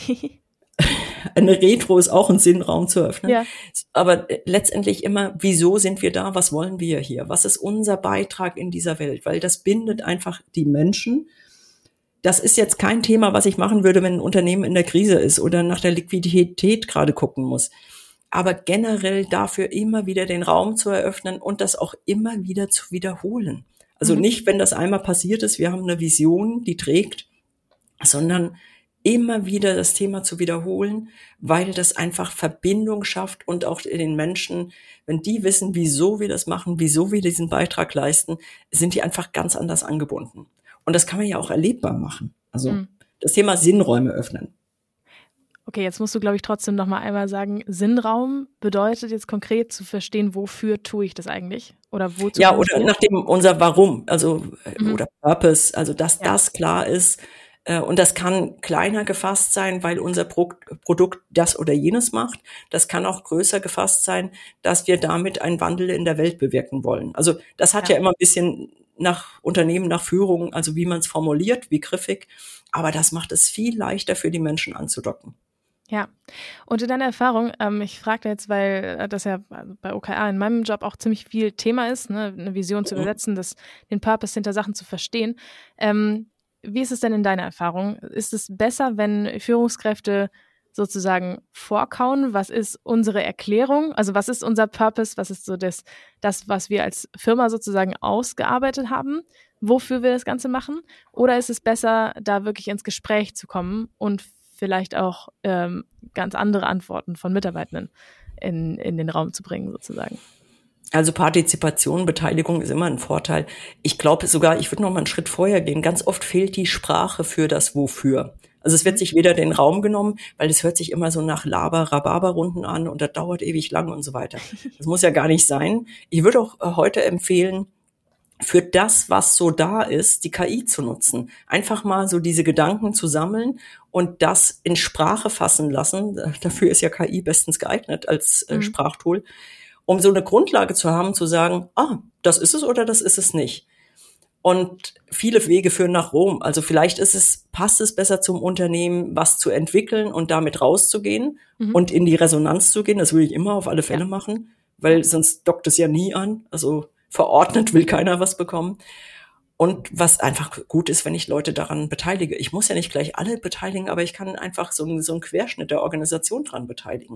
Eine Retro ist auch ein Sinnraum zu öffnen. Ja. Aber letztendlich immer, wieso sind wir da? Was wollen wir hier? Was ist unser Beitrag in dieser Welt? Weil das bindet einfach die Menschen. Das ist jetzt kein Thema, was ich machen würde, wenn ein Unternehmen in der Krise ist oder nach der Liquidität gerade gucken muss. Aber generell dafür immer wieder den Raum zu eröffnen und das auch immer wieder zu wiederholen. Also nicht, wenn das einmal passiert ist, wir haben eine Vision, die trägt, sondern immer wieder das Thema zu wiederholen, weil das einfach Verbindung schafft und auch den Menschen, wenn die wissen, wieso wir das machen, wieso wir diesen Beitrag leisten, sind die einfach ganz anders angebunden. Und das kann man ja auch erlebbar machen. Also das Thema Sinnräume öffnen. Okay, jetzt musst du, glaube ich, trotzdem noch mal einmal sagen, Sinnraum bedeutet jetzt konkret zu verstehen, wofür tue ich das eigentlich? Oder wozu? Ja, oder nachdem unser Warum, also oder Purpose, also dass das klar ist. Und das kann kleiner gefasst sein, weil unser Produkt das oder jenes macht. Das kann auch größer gefasst sein, dass wir damit einen Wandel in der Welt bewirken wollen. Also das hat ja immer ein bisschen nach Unternehmen, nach Führung, also wie man es formuliert, wie griffig. Aber das macht es viel leichter für die Menschen anzudocken. Ja, und in deiner Erfahrung, ich frage jetzt, weil das ja bei OKR in meinem Job auch ziemlich viel Thema ist, ne, eine Vision zu übersetzen, den Purpose hinter Sachen zu verstehen. Wie ist es denn in deiner Erfahrung? Ist es besser, wenn Führungskräfte sozusagen vorkauen? Was ist unsere Erklärung? Also was ist unser Purpose? Was ist so das, was wir als Firma sozusagen ausgearbeitet haben? Wofür wir das Ganze machen? Oder ist es besser, da wirklich ins Gespräch zu kommen und vielleicht auch ganz andere Antworten von Mitarbeitenden in den Raum zu bringen sozusagen? Also Partizipation, Beteiligung ist immer ein Vorteil. Ich glaube sogar, ich würde noch mal einen Schritt vorher gehen. Ganz oft fehlt die Sprache für das Wofür. Also es wird sich weder den Raum genommen, weil es hört sich immer so nach Laber-Rhabarber-Runden an und das dauert ewig lang und so weiter. Das muss ja gar nicht sein. Ich würde auch heute empfehlen, für das, was so da ist, die KI zu nutzen. Einfach mal so diese Gedanken zu sammeln und das in Sprache fassen lassen. Dafür ist ja KI bestens geeignet als Sprachtool, um so eine Grundlage zu haben, zu sagen, das ist es oder das ist es nicht. Und viele Wege führen nach Rom. Also vielleicht passt es besser zum Unternehmen, was zu entwickeln und damit rauszugehen und in die Resonanz zu gehen. Das würde ich immer auf alle Fälle machen, weil sonst dockt es ja nie an. Also verordnet will keiner was bekommen. Und was einfach gut ist, wenn ich Leute daran beteilige. Ich muss ja nicht gleich alle beteiligen, aber ich kann einfach so einen Querschnitt der Organisation dran beteiligen.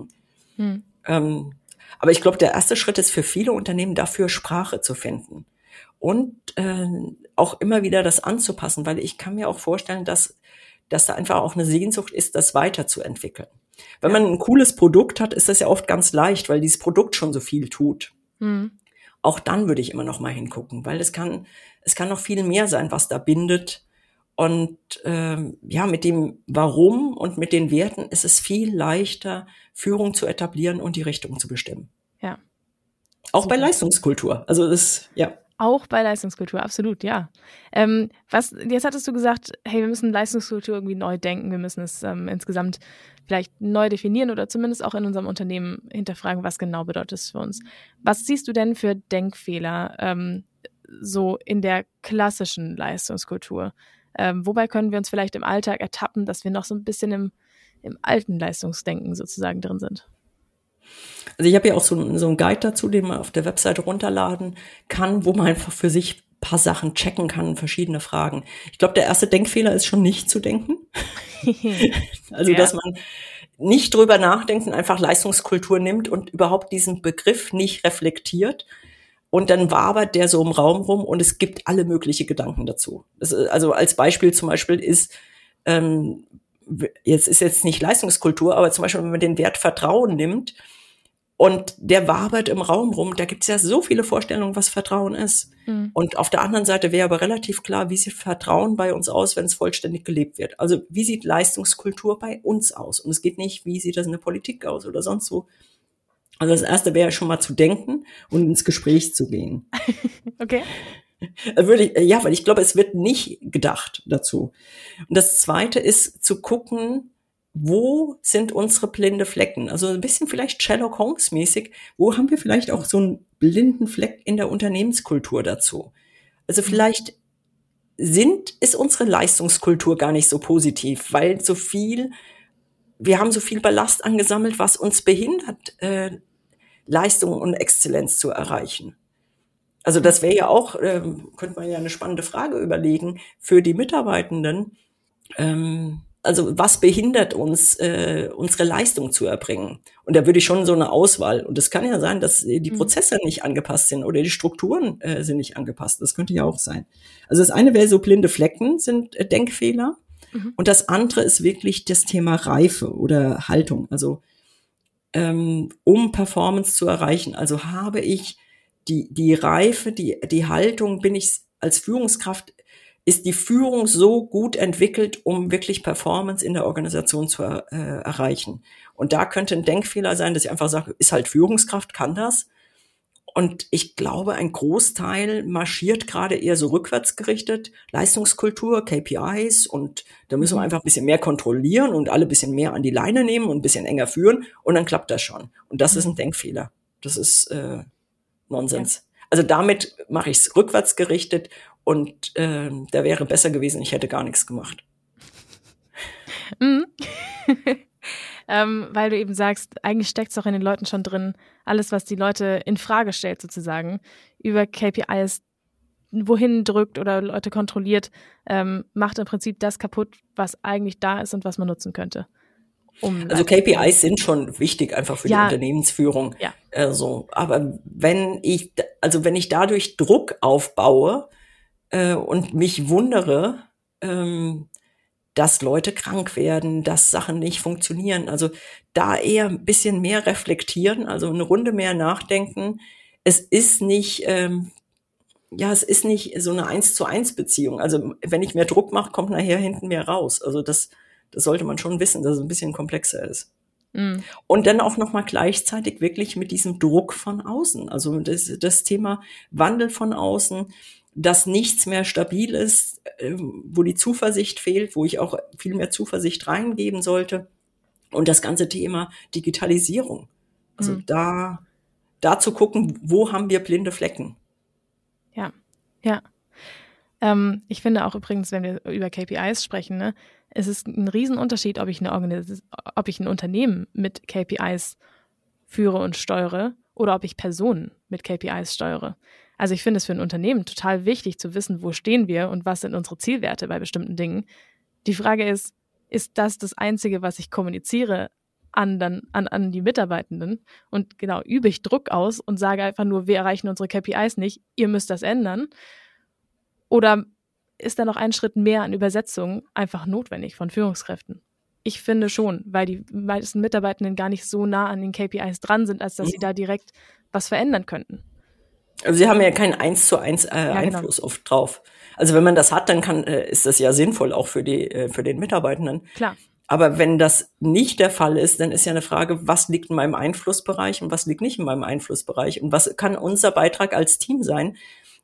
Aber ich glaube, der erste Schritt ist für viele Unternehmen dafür, Sprache zu finden. Und auch immer wieder das anzupassen, weil ich kann mir auch vorstellen, dass da einfach auch eine Sehnsucht ist, das weiterzuentwickeln. Wenn man ein cooles Produkt hat, ist das ja oft ganz leicht, weil dieses Produkt schon so viel tut. Auch dann würde ich immer noch mal hingucken, weil es kann noch viel mehr sein, was da bindet. Und mit dem Warum und mit den Werten ist es viel leichter, Führung zu etablieren und die Richtung zu bestimmen. Ja. Auch super. Bei Leistungskultur. Also das, ja. Auch bei Leistungskultur, absolut, ja. Jetzt hattest du gesagt, hey, wir müssen Leistungskultur irgendwie neu denken, wir müssen es insgesamt vielleicht neu definieren oder zumindest auch in unserem Unternehmen hinterfragen, was genau bedeutet es für uns. Was siehst du denn für Denkfehler so in der klassischen Leistungskultur? Wobei können wir uns vielleicht im Alltag ertappen, dass wir noch so ein bisschen im alten Leistungsdenken sozusagen drin sind? Also ich habe ja auch so einen Guide dazu, den man auf der Webseite runterladen kann, wo man einfach für sich ein paar Sachen checken kann, verschiedene Fragen. Ich glaube, der erste Denkfehler ist schon nicht zu denken. Also, dass man nicht drüber nachdenkt und einfach Leistungskultur nimmt und überhaupt diesen Begriff nicht reflektiert. Und dann wabert der so im Raum rum und es gibt alle mögliche Gedanken dazu. Also als Beispiel zum Beispiel ist, jetzt nicht Leistungskultur, aber zum Beispiel, wenn man den Wert Vertrauen nimmt, und der wabert im Raum rum. Da gibt es ja so viele Vorstellungen, was Vertrauen ist. Mhm. Und auf der anderen Seite wäre aber relativ klar, wie sieht Vertrauen bei uns aus, wenn es vollständig gelebt wird. Also wie sieht Leistungskultur bei uns aus? Und es geht nicht, wie sieht das in der Politik aus oder sonst wo. Also das Erste wäre schon mal zu denken und ins Gespräch zu gehen. Okay. Weil ich glaube, es wird nicht gedacht dazu. Und das Zweite ist zu gucken, wo sind unsere blinde Flecken? Also ein bisschen vielleicht Sherlock Holmes mäßig. Wo haben wir vielleicht auch so einen blinden Fleck in der Unternehmenskultur dazu? Also vielleicht ist unsere Leistungskultur gar nicht so positiv, weil wir haben so viel Ballast angesammelt, was uns behindert, Leistung und Exzellenz zu erreichen. Also das wäre ja auch, könnte man ja eine spannende Frage überlegen für die Mitarbeitenden. Also was behindert uns, unsere Leistung zu erbringen? Und da würde ich schon so eine Auswahl. Und es kann ja sein, dass die Prozesse nicht angepasst sind oder die Strukturen sind nicht angepasst. Das könnte ja auch sein. Also das eine wäre so blinde Flecken sind Denkfehler. Mhm. Und das andere ist wirklich das Thema Reife oder Haltung. Also um Performance zu erreichen. Also habe ich die Reife, die Haltung, bin ich als Führungskraft, ist die Führung so gut entwickelt, um wirklich Performance in der Organisation zu erreichen. Und da könnte ein Denkfehler sein, dass ich einfach sage, ist halt Führungskraft, kann das. Und ich glaube, ein Großteil marschiert gerade eher so rückwärts gerichtet, Leistungskultur, KPIs, und da müssen wir einfach ein bisschen mehr kontrollieren und alle ein bisschen mehr an die Leine nehmen und ein bisschen enger führen und dann klappt das schon. Und das ist ein Denkfehler. Das ist Nonsens. Ja. Also damit mache ich es rückwärts gerichtet und da wäre besser gewesen, ich hätte gar nichts gemacht. Weil du eben sagst, eigentlich steckt es auch in den Leuten schon drin, alles, was die Leute in Frage stellt sozusagen, über KPIs wohin drückt oder Leute kontrolliert, macht im Prinzip das kaputt, was eigentlich da ist und was man nutzen könnte. Also KPIs sind schon wichtig einfach für die Unternehmensführung. Ja. Aber wenn ich dadurch Druck aufbaue und mich wundere, dass Leute krank werden, dass Sachen nicht funktionieren, also da eher ein bisschen mehr reflektieren, also eine Runde mehr nachdenken. Es ist nicht so eine 1:1 Beziehung. Also wenn ich mehr Druck mache, kommt nachher hinten mehr raus. Also das sollte man schon wissen, dass es ein bisschen komplexer ist. Mm. Und dann auch nochmal gleichzeitig wirklich mit diesem Druck von außen. Also das Thema Wandel von außen, dass nichts mehr stabil ist, wo die Zuversicht fehlt, wo ich auch viel mehr Zuversicht reingeben sollte. Und das ganze Thema Digitalisierung. Also da zu gucken, wo haben wir blinde Flecken? Ja. Ich finde auch übrigens, wenn wir über KPIs sprechen, ne, es ist ein Riesenunterschied, ob ich ein Unternehmen mit KPIs führe und steuere oder ob ich Personen mit KPIs steuere. Also ich finde es für ein Unternehmen total wichtig zu wissen, wo stehen wir und was sind unsere Zielwerte bei bestimmten Dingen. Die Frage ist das Einzige, was ich kommuniziere an die Mitarbeitenden? Und genau, übe ich Druck aus und sage einfach nur, wir erreichen unsere KPIs nicht, ihr müsst das ändern? Oder ist da noch ein Schritt mehr an Übersetzung einfach notwendig von Führungskräften? Ich finde schon, weil die meisten Mitarbeitenden gar nicht so nah an den KPIs dran sind, als dass sie da direkt was verändern könnten. Also sie haben ja keinen 1:1 Einfluss oft drauf. Also wenn man das hat, dann ist das ja sinnvoll auch für den Mitarbeitenden. Klar. Aber wenn das nicht der Fall ist, dann ist ja eine Frage, was liegt in meinem Einflussbereich und was liegt nicht in meinem Einflussbereich und was kann unser Beitrag als Team sein,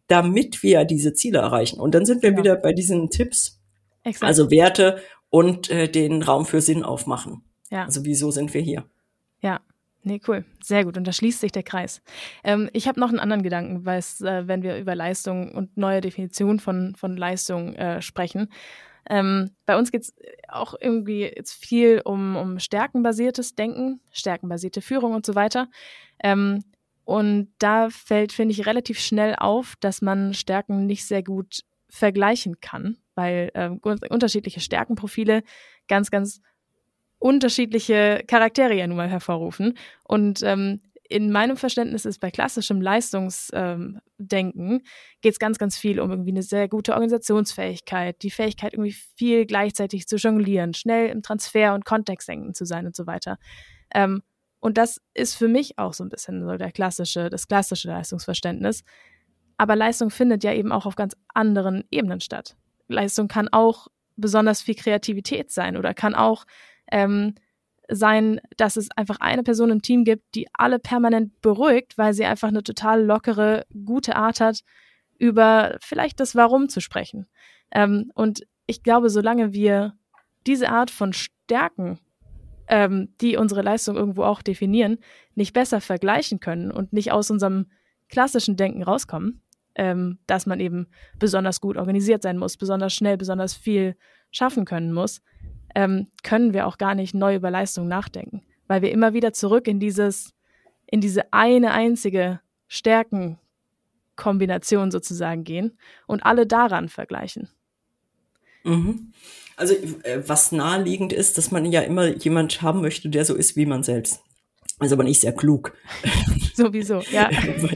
damit wir diese Ziele erreichen. Und dann sind wir wieder bei diesen Tipps, Exakt. Also Werte und den Raum für Sinn aufmachen. Ja. Also wieso sind wir hier? Ja, nee, cool. Sehr gut. Und da schließt sich der Kreis. Ich habe noch einen anderen Gedanken, weil wenn wir über Leistung und neue Definition von Leistung sprechen. Bei uns geht es auch irgendwie jetzt viel um stärkenbasiertes Denken, stärkenbasierte Führung und so weiter. Und da fällt, finde ich, relativ schnell auf, dass man Stärken nicht sehr gut vergleichen kann, weil unterschiedliche Stärkenprofile ganz, ganz unterschiedliche Charaktere ja nun mal hervorrufen. Und in meinem Verständnis ist bei klassischem Leistungsdenken geht es ganz, ganz viel um irgendwie eine sehr gute Organisationsfähigkeit, die Fähigkeit, irgendwie viel gleichzeitig zu jonglieren, schnell im Transfer- und Kontextdenken zu sein und so weiter. Und das ist für mich auch so ein bisschen so das klassische Leistungsverständnis. Aber Leistung findet ja eben auch auf ganz anderen Ebenen statt. Leistung kann auch besonders viel Kreativität sein oder kann auch sein, dass es einfach eine Person im Team gibt, die alle permanent beruhigt, weil sie einfach eine total lockere, gute Art hat, über vielleicht das Warum zu sprechen. Und ich glaube, solange wir diese Art von Stärken, die unsere Leistung irgendwo auch definieren, nicht besser vergleichen können und nicht aus unserem klassischen Denken rauskommen, dass man eben besonders gut organisiert sein muss, besonders schnell, besonders viel schaffen können muss, können wir auch gar nicht neu über Leistung nachdenken, weil wir immer wieder zurück in diese eine einzige Stärkenkombination sozusagen gehen und alle daran vergleichen. Mhm. Also was naheliegend ist, dass man ja immer jemand haben möchte, der so ist wie man selbst. Ist aber nicht sehr klug. Sowieso, ja.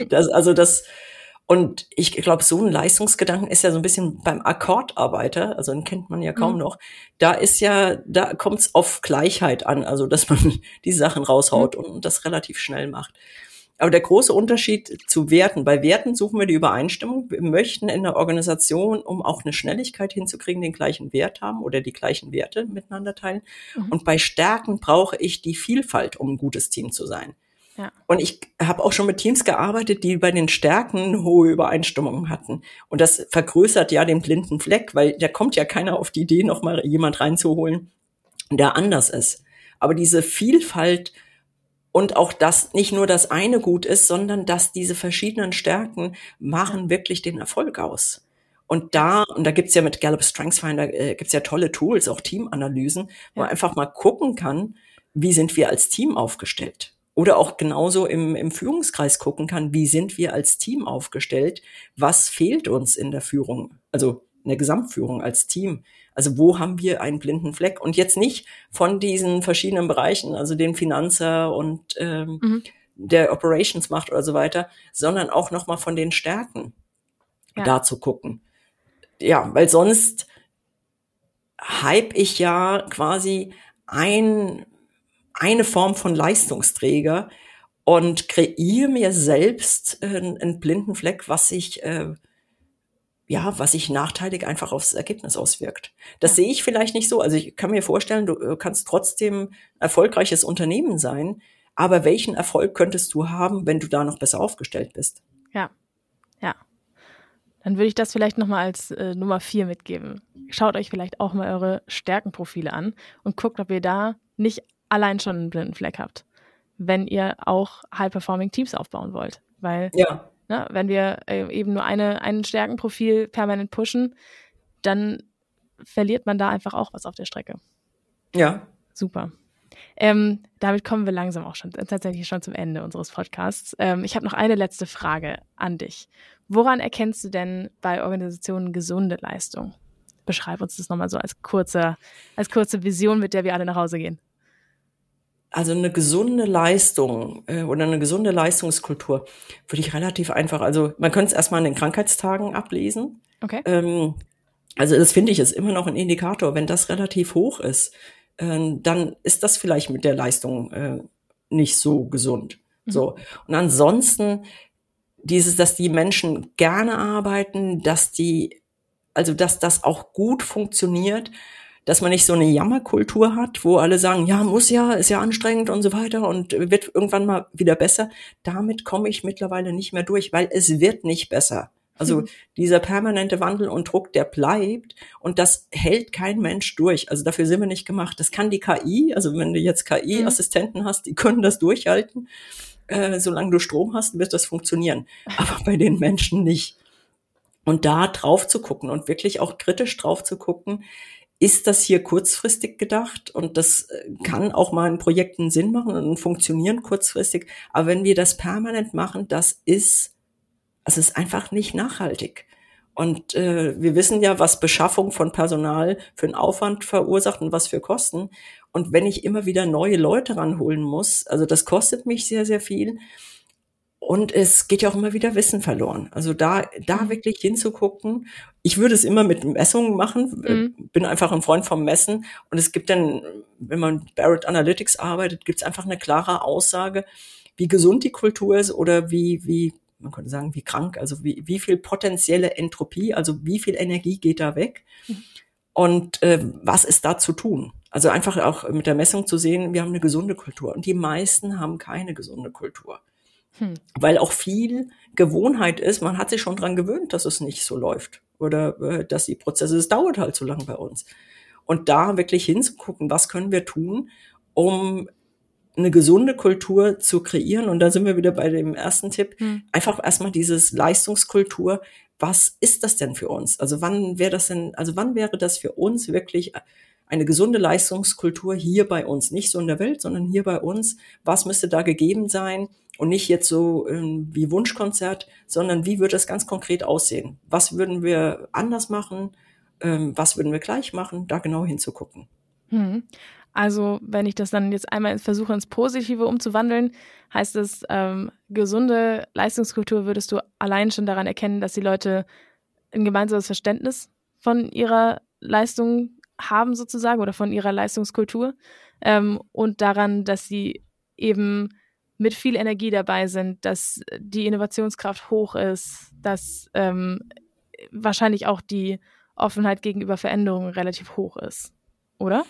Und ich glaube, so ein Leistungsgedanken ist ja so ein bisschen beim Akkordarbeiter, also den kennt man ja kaum noch. Da kommt es auf Gleichheit an, also dass man die Sachen raushaut und das relativ schnell macht. Aber der große Unterschied zu Werten, bei Werten suchen wir die Übereinstimmung. Wir möchten in der Organisation, um auch eine Schnelligkeit hinzukriegen, den gleichen Wert haben oder die gleichen Werte miteinander teilen. Und bei Stärken brauche ich die Vielfalt, um ein gutes Team zu sein. Ja. Und ich habe auch schon mit Teams gearbeitet, die bei den Stärken hohe Übereinstimmungen hatten. Und das vergrößert ja den blinden Fleck, weil da kommt ja keiner auf die Idee, noch mal jemand reinzuholen, der anders ist. Aber diese Vielfalt und auch, dass nicht nur das eine gut ist, sondern dass diese verschiedenen Stärken machen wirklich den Erfolg aus. Und da gibt's ja mit Gallup Strengths Finder, gibt's ja tolle Tools, auch Teamanalysen, wo man einfach mal gucken kann, wie sind wir als Team aufgestellt. Oder auch genauso im Führungskreis gucken kann, wie sind wir als Team aufgestellt, was fehlt uns in der Führung, also in der Gesamtführung als Team. Also wo haben wir einen blinden Fleck? Und jetzt nicht von diesen verschiedenen Bereichen, also den Finanzer und der Operations macht oder so weiter, sondern auch nochmal von den Stärken da zu gucken. Ja, weil sonst hype ich ja quasi eine Form von Leistungsträger und kreiere mir selbst einen blinden Fleck, was sich nachteilig einfach aufs Ergebnis auswirkt. Das sehe ich vielleicht nicht so. Also ich kann mir vorstellen, du kannst trotzdem ein erfolgreiches Unternehmen sein, aber welchen Erfolg könntest du haben, wenn du da noch besser aufgestellt bist? Ja. Dann würde ich das vielleicht nochmal als Nummer 4 mitgeben. Schaut euch vielleicht auch mal eure Stärkenprofile an und guckt, ob ihr da nicht allein schon einen blinden Fleck habt, wenn ihr auch High-Performing Teams aufbauen wollt. Weil wenn wir eben nur ein Stärkenprofil permanent pushen, dann verliert man da einfach auch was auf der Strecke. Ja. Super. Damit kommen wir langsam auch tatsächlich schon zum Ende unseres Podcasts. Ich habe noch eine letzte Frage an dich. Woran erkennst du denn bei Organisationen gesunde Leistung? Beschreib uns das nochmal so als kurze Vision, mit der wir alle nach Hause gehen. Also eine gesunde Leistung oder eine gesunde Leistungskultur würde ich relativ einfach, also man könnte es erstmal an den Krankheitstagen ablesen. Okay. Also das finde ich ist immer noch ein Indikator. Wenn das relativ hoch ist, dann ist das vielleicht mit der Leistung nicht so gesund. So. Und ansonsten dass die Menschen gerne arbeiten, dass das auch gut funktioniert, dass man nicht so eine Jammerkultur hat, wo alle sagen, ja, muss ja, ist ja anstrengend und so weiter und wird irgendwann mal wieder besser. Damit komme ich mittlerweile nicht mehr durch, weil es wird nicht besser. Also dieser permanente Wandel und Druck, der bleibt und das hält kein Mensch durch. Also dafür sind wir nicht gemacht. Das kann die KI, also wenn du jetzt KI-Assistenten hast, die können das durchhalten. Solange du Strom hast, wird das funktionieren. Aber bei den Menschen nicht. Und da drauf zu gucken und wirklich auch kritisch drauf zu gucken, ist das hier kurzfristig gedacht? Und das kann auch mal in Projekten Sinn machen und funktionieren kurzfristig. Aber wenn wir das permanent machen, es ist einfach nicht nachhaltig. Und wir wissen ja, was Beschaffung von Personal für einen Aufwand verursacht und was für Kosten. Und wenn ich immer wieder neue Leute ranholen muss, also das kostet mich sehr, sehr viel. Und es geht ja auch immer wieder Wissen verloren. Also da wirklich hinzugucken. Ich würde es immer mit Messungen machen. Bin einfach ein Freund vom Messen. Und es gibt dann, wenn man mit Barrett Analytics arbeitet, gibt es einfach eine klare Aussage, wie gesund die Kultur ist oder wie man könnte sagen, wie krank, also wie viel potenzielle Entropie, also wie viel Energie geht da weg und was ist da zu tun? Also einfach auch mit der Messung zu sehen, wir haben eine gesunde Kultur und die meisten haben keine gesunde Kultur. Weil auch viel Gewohnheit ist, man hat sich schon dran gewöhnt, dass es nicht so läuft oder dass die Prozesse, es dauert halt so lange bei uns. Und da wirklich hinzugucken, was können wir tun, um eine gesunde Kultur zu kreieren. Und da sind wir wieder bei dem ersten Tipp. Einfach erstmal dieses Leistungskultur. Was ist das denn für uns? Also wann wäre das für uns wirklich eine gesunde Leistungskultur hier bei uns? Nicht so in der Welt, sondern hier bei uns. Was müsste da gegeben sein? Und nicht jetzt so wie Wunschkonzert, sondern wie würde das ganz konkret aussehen? Was würden wir anders machen? Was würden wir gleich machen? Da genau hinzugucken. Also wenn ich das dann jetzt einmal versuche ins Positive umzuwandeln, heißt es, gesunde Leistungskultur würdest du allein schon daran erkennen, dass die Leute ein gemeinsames Verständnis von ihrer Leistung haben sozusagen oder von ihrer Leistungskultur und daran, dass sie eben mit viel Energie dabei sind, dass die Innovationskraft hoch ist, dass wahrscheinlich auch die Offenheit gegenüber Veränderungen relativ hoch ist, oder?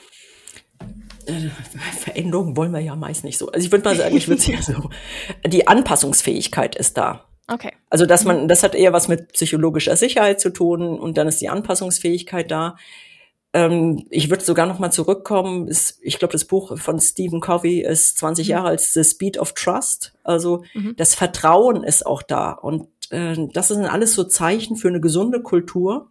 Veränderungen wollen wir ja meist nicht so. Also ich würde mal sagen, die Anpassungsfähigkeit ist da. Okay. Also das hat eher was mit psychologischer Sicherheit zu tun und dann ist die Anpassungsfähigkeit da. Ich würde sogar noch mal zurückkommen. Ich glaube, das Buch von Stephen Covey ist 20 Jahre alt, The Speed of Trust. Also das Vertrauen ist auch da und das sind alles so Zeichen für eine gesunde Kultur.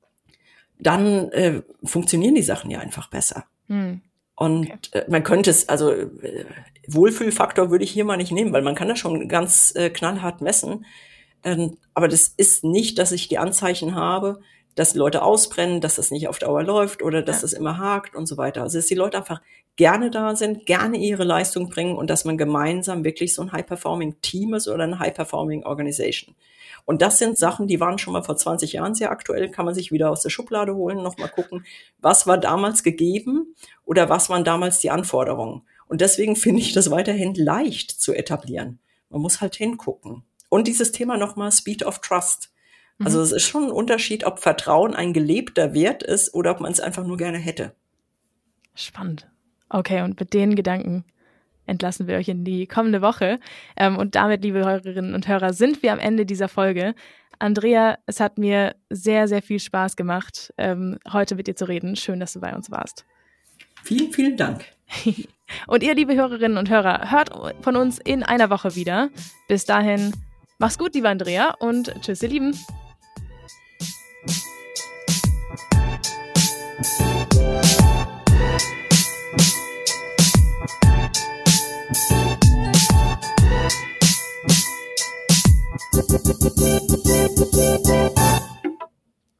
Dann funktionieren die Sachen ja einfach besser. Und man könnte es, also Wohlfühlfaktor würde ich hier mal nicht nehmen, weil man kann das schon ganz knallhart messen. Aber das ist nicht, dass ich die Anzeichen habe, dass Leute ausbrennen, dass das nicht auf Dauer läuft oder dass das immer hakt und so weiter. Also dass die Leute einfach gerne da sind, gerne ihre Leistung bringen und dass man gemeinsam wirklich so ein High-Performing-Team ist oder eine High-Performing-Organisation. Und das sind Sachen, die waren schon mal vor 20 Jahren sehr aktuell, kann man sich wieder aus der Schublade holen, nochmal gucken, was war damals gegeben oder was waren damals die Anforderungen. Und deswegen finde ich das weiterhin leicht zu etablieren. Man muss halt hingucken. Und dieses Thema nochmal Speed of Trust. Also es ist schon ein Unterschied, ob Vertrauen ein gelebter Wert ist oder ob man es einfach nur gerne hätte. Spannend. Okay, und mit den Gedanken entlassen wir euch in die kommende Woche. Und damit, liebe Hörerinnen und Hörer, sind wir am Ende dieser Folge. Andrea, es hat mir sehr, sehr viel Spaß gemacht, heute mit dir zu reden. Schön, dass du bei uns warst. Vielen, vielen Dank. Und ihr, liebe Hörerinnen und Hörer, hört von uns in einer Woche wieder. Bis dahin, mach's gut, liebe Andrea, und tschüss, ihr Lieben.